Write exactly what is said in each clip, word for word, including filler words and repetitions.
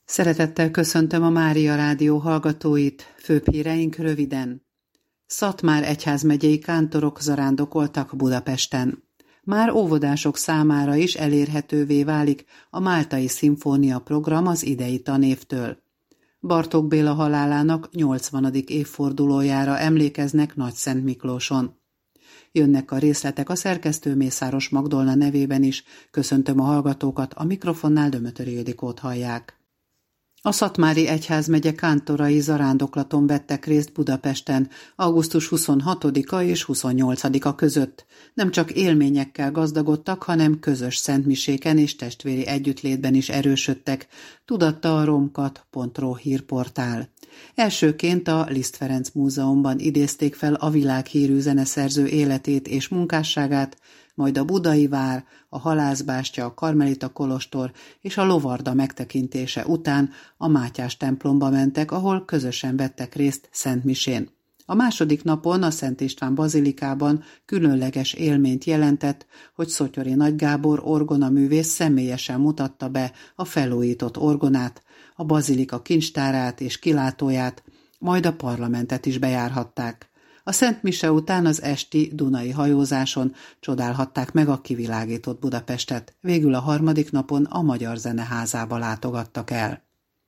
Szeretettel köszöntöm a Mária Rádió hallgatóit, főbb híreink röviden. Szatmár egyházmegyei kántorok zarándokoltak Budapesten. Már óvodások számára is elérhetővé válik a Máltai Szimfónia program az idei tanévtől. Bartók Béla halálának nyolcvanadik évfordulójára emlékeznek Nagyszentmiklóson. Jönnek a részletek a szerkesztő Mészáros Magdolna nevében is, köszöntöm a hallgatókat, a mikrofonnál Dömötör Ildikót hallják. A Szatmári Egyházmegye kántorai zarándoklaton vettek részt Budapesten augusztus huszonhatodika és huszonnyolcadika között. Nem csak élményekkel gazdagodtak, hanem közös szentmiséken és testvéri együttlétben is erősödtek, tudatta a romkat pont ro hírportál. Elsőként a Liszt Ferenc Múzeumban idézték fel a világhírű zeneszerző életét és munkásságát, majd a Budai vár, a Halászbástya, a Karmelita kolostor és a Lovarda megtekintése után a Mátyás templomba mentek, ahol közösen vettek részt szentmisén. A második napon a Szent István bazilikában különleges élményt jelentett, hogy Szotyori Nagy Gábor orgonaművész személyesen mutatta be a felújított orgonát, a bazilika kincstárát és kilátóját, majd a parlamentet is bejárhatták. A Szent Mise után az esti dunai hajózáson csodálhatták meg a kivilágított Budapestet, végül a harmadik napon a Magyar Zeneházába látogattak el.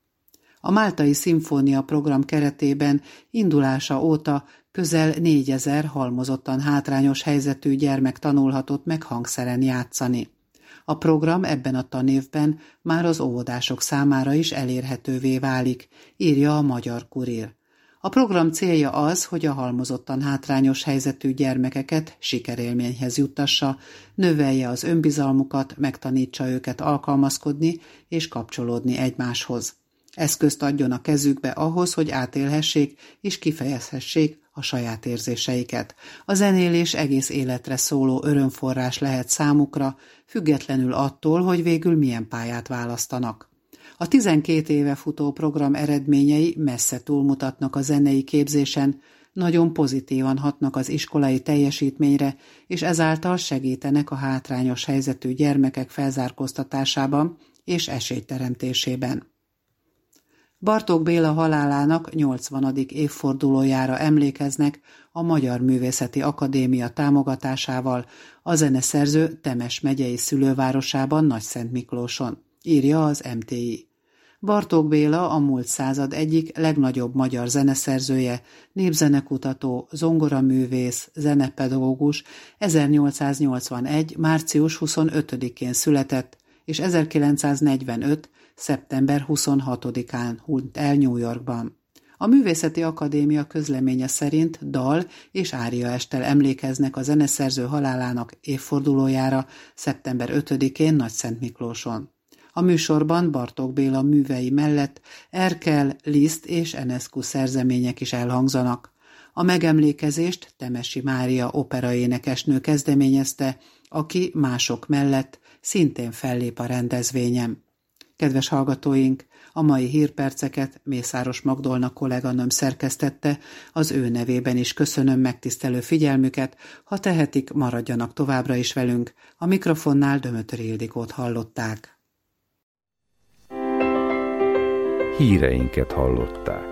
A Máltai Szimfónia program keretében indulása óta közel négyezer halmozottan hátrányos helyzetű gyermek tanulhatott meg hangszeren játszani. A program ebben a tanévben már az óvodások számára is elérhetővé válik, írja a Magyar Kurír. A program célja az, hogy a halmozottan hátrányos helyzetű gyermekeket sikerélményhez juttassa, növelje az önbizalmukat, megtanítsa őket alkalmazkodni és kapcsolódni egymáshoz. Eszközt adjon a kezükbe ahhoz, hogy átélhessék és kifejezhessék a saját érzéseiket. A zenélés egész életre szóló örömforrás lehet számukra, függetlenül attól, hogy végül milyen pályát választanak. A tizenkét éve futó program eredményei messze túlmutatnak a zenei képzésen, nagyon pozitívan hatnak az iskolai teljesítményre, és ezáltal segítenek a hátrányos helyzetű gyermekek felzárkóztatásában és esélyteremtésében. Bartók Béla halálának nyolcvanadik évfordulójára emlékeznek a Magyar Művészeti Akadémia támogatásával a zeneszerző Temes megyei szülővárosában Nagyszentmiklóson, írja az em té i. Bartók Béla a múlt század egyik legnagyobb magyar zeneszerzője, népzenekutató, zongoraművész, zenepedagógus, ezernyolcszáznyolcvanegy. március huszonötödikén született, és ezerkilencszáznegyvenöt. szeptember huszonhatodikán hunyt el New Yorkban. A Művészeti Akadémia közleménye szerint dal és áriaesttel emlékeznek a zeneszerző halálának évfordulójára szeptember ötödikén Nagyszentmiklóson. A műsorban Bartók Béla művei mellett Erkel, Liszt és Enescu szerzemények is elhangzanak. A megemlékezést Temesi Mária operaénekesnő kezdeményezte, aki mások mellett szintén fellép a rendezvényen. Kedves hallgatóink, a mai hírperceket Mészáros Magdolna kolléganőm szerkesztette, az ő nevében is köszönöm megtisztelő figyelmüket, ha tehetik, maradjanak továbbra is velünk. A mikrofonnál Dömötör Ildikót hallották. Híreinket hallották.